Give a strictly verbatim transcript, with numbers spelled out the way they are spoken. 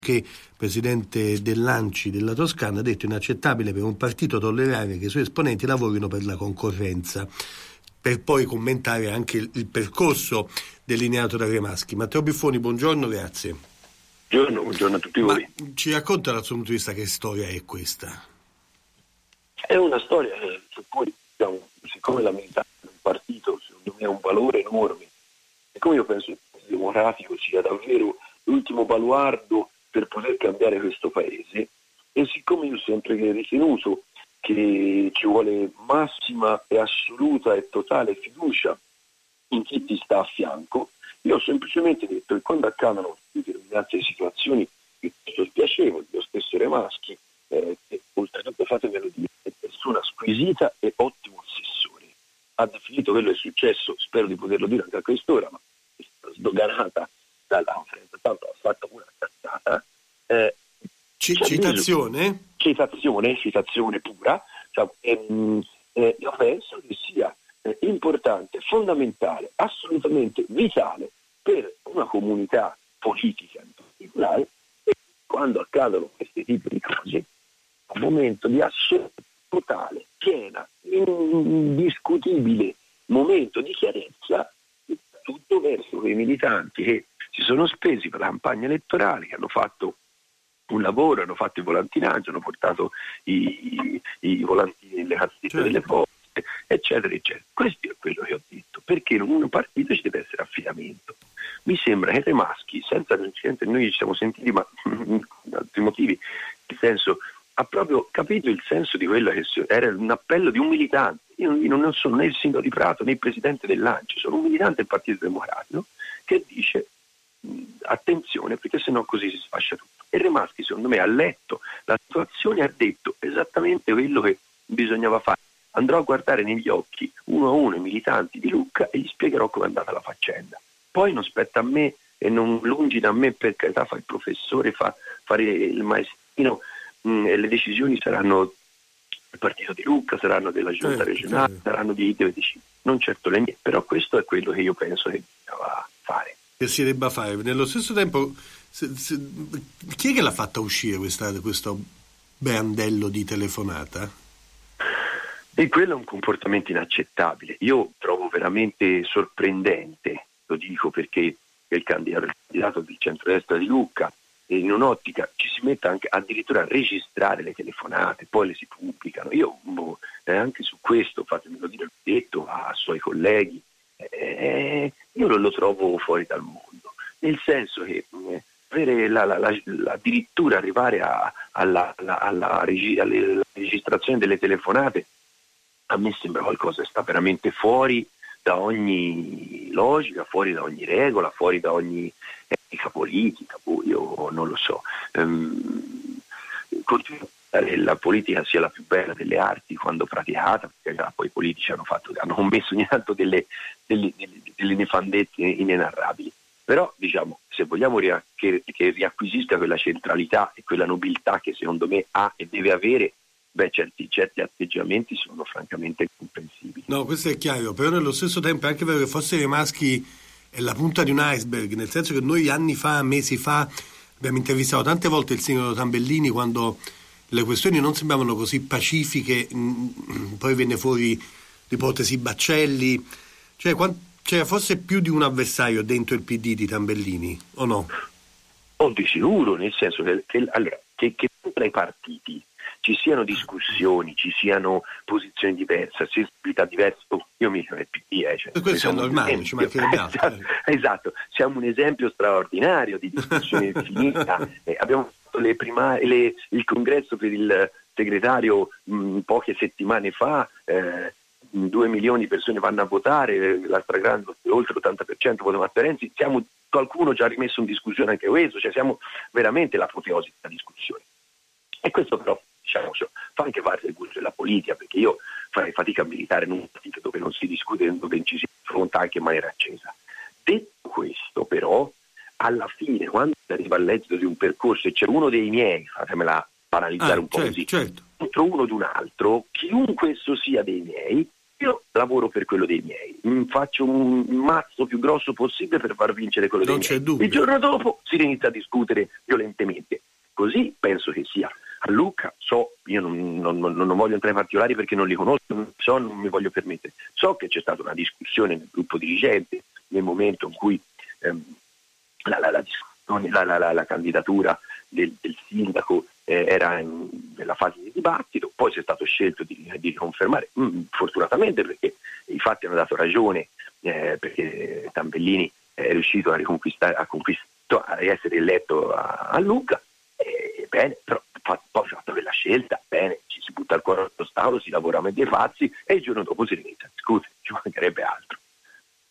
che presidente dell'Anci della Toscana ha detto inaccettabile per un partito tollerare che i suoi esponenti lavorino per la concorrenza, per poi commentare anche il, il percorso delineato da Cremaschi. Matteo Biffoni, buongiorno, grazie. Buongiorno, buongiorno a tutti Ma voi. ci racconta dal suo punto di vista che storia è questa? È una storia che poi, diciamo, siccome la militanza di un partito secondo me è un valore enorme, siccome io penso che il Partito Democratico sia davvero l'ultimo baluardo per poter cambiare questo paese, e siccome io ho sempre ritenuto che ci vuole massima e assoluta e totale fiducia in chi ti sta a fianco, io ho semplicemente detto che quando accadono determinate situazioni piuttosto spiacevoli, lo stesso Cremaschi, eh, che oltretutto fatemelo dire, è persona squisita e ottimo assessore, ha definito quello che è successo, spero di poterlo dire anche a quest'ora, ma è stata sdoganata dalla conferenza, tanto ha fatto una cazzata. Eh, C- citazione? Citazione, citazione pura. Cioè, ehm, eh, io penso che sia eh, importante, fondamentale, assolutamente vitale per una comunità politica in particolare, e quando accadono questi tipi di cose, un momento di assoluta, totale, piena, indiscutibile momento di chiarezza, tutto verso quei militanti che si sono spesi per la campagna elettorale, che hanno fatto un lavoro, hanno fatto il volantinaggio, hanno portato i, i volantini nelle cassette certo. delle poste, eccetera, eccetera. Questo è quello che ho detto, perché in un partito ci deve essere affidamento. Mi sembra che Cremaschi, senza l'incidente, noi ci siamo sentiti, ma per altri motivi, nel senso, ha proprio capito il senso di quello che era un appello di un militante. Io non sono né il sindaco di Prato né il presidente dell'Anci, sono un militante del Partito Democratico che dice attenzione, perché sennò così si sfascia tutto. E Cremaschi secondo me ha letto la situazione e ha detto esattamente quello che bisognava fare. Andrò a guardare negli occhi uno a uno i militanti di Lucca e gli spiegherò come è andata la faccenda. Poi non spetta a me e non lungi da me, per carità, fa il professore, fa fare il maestrino, mh, e le decisioni saranno del partito di Lucca, saranno della giunta certo, regionale, certo. saranno di Idevedici, non certo le mie, però questo è quello che io penso che bisognava fare. Che si debba fare. Nello stesso tempo, se, se, chi è che l'ha fatta uscire questa, questo brandello di telefonata? E quello è un comportamento inaccettabile. Io trovo veramente sorprendente, lo dico perché il candidato, il candidato del centrodestra di Lucca, in un'ottica ci si mette anche addirittura a registrare le telefonate, poi le si pubblicano. Io boh, eh, anche su questo, fatemelo dire, l'ho detto a suoi colleghi, eh, io non lo trovo fuori dal mondo, nel senso che eh, avere la, la, la, la, addirittura arrivare a, alla, alla, alla, regi, alla registrazione delle telefonate, a me sembra qualcosa che sta veramente fuori da ogni logica, fuori da ogni regola, fuori da ogni etica politica, io non lo so. Um, continuo a pensare che la politica sia la più bella delle arti quando praticata, perché poi i politici hanno, fatto, hanno commesso ogni tanto delle, delle, delle, delle nefandezze inenarrabili. Però diciamo, se vogliamo ria- che, che riacquisisca quella centralità e quella nobiltà che secondo me ha e deve avere, beh, certi, certi atteggiamenti sono francamente incomprensibili. No, questo è chiaro, però nello stesso tempo è anche vero che forse Cremaschi è la punta di un iceberg, nel senso che noi anni fa, mesi fa, abbiamo intervistato tante volte il sindaco Tambellini quando le questioni non sembravano così pacifiche, poi venne fuori l'ipotesi Baccelli, cioè c'era forse più di un avversario dentro il P D di Tambellini, o no? Oh, di sicuro, nel senso che, che, allora, che, che tra i partiti ci siano discussioni, ci siano posizioni diverse, sensibilità diverse. Oh, io mi chiamo il P D, eh, cioè, questo è normale, ci mancherebbe altro. Esatto, esatto, siamo un esempio straordinario di discussione infinita. Eh, abbiamo fatto le prima, le, il congresso per il segretario mh, poche settimane fa, eh, due milioni di persone vanno a votare, la stragrande, oltre l'ottanta per cento vota Matteo Renzi, siamo, qualcuno ci ha rimesso in discussione anche questo, cioè siamo veramente l'apoteosi della discussione. E questo però, diciamo, fa anche parte del gusto della politica, perché io farei fatica a militare in un partito dove non si discute, dove ci si affronta anche in maniera accesa. Detto questo, però, alla fine, quando si arriva all'esito di un percorso e c'è uno dei miei, fatemela banalizzare ah, un po' certo, così, certo. contro uno di un altro, chiunque esso sia dei miei, io lavoro per quello dei miei, mm, faccio un mazzo più grosso possibile per far vincere quello Non dei c'è miei. dubbio. Il giorno dopo si inizia a discutere violentemente. Così penso che sia. A Lucca so, io non, non, non, non voglio entrare in particolari perché non li conosco, non so, non mi voglio permettere. So che c'è stata una discussione nel gruppo dirigente nel momento in cui ehm, la, la, la, discussione, la, la, la, la candidatura del, del sindaco eh, era in, nella fase di dibattito, poi si è stato scelto di, di riconfermare, mm, fortunatamente, perché i fatti hanno dato ragione, eh, perché Tambellini è riuscito a riconquistare, a, conquist- a essere eletto a, a Lucca. Eh, bene, però poi fatto quella scelta, bene, ci si butta il cuore allo stavo, si lavora a medie fazzi e il giorno dopo si inizia